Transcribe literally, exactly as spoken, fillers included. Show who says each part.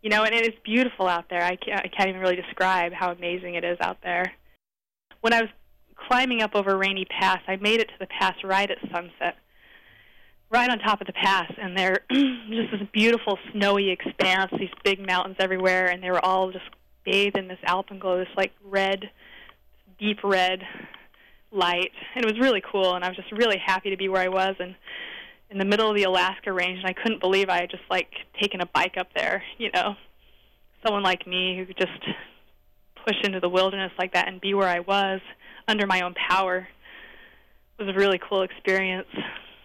Speaker 1: You know, and it is beautiful out there. I can't, I can't even really describe how amazing it is out there. When I was climbing up over Rainy Pass, I made it to the pass right at sunset, right on top of the pass, and there just this beautiful snowy expanse, these big mountains everywhere, and they were all just bathed in this alpenglow, this like red, deep red light, and it was really cool, and I was just really happy to be where I was, and in the middle of the Alaska Range, and I couldn't believe I had just like taken a bike up there, you know. Someone like me who could just push into the wilderness like that and be where I was under my own power was a really cool experience.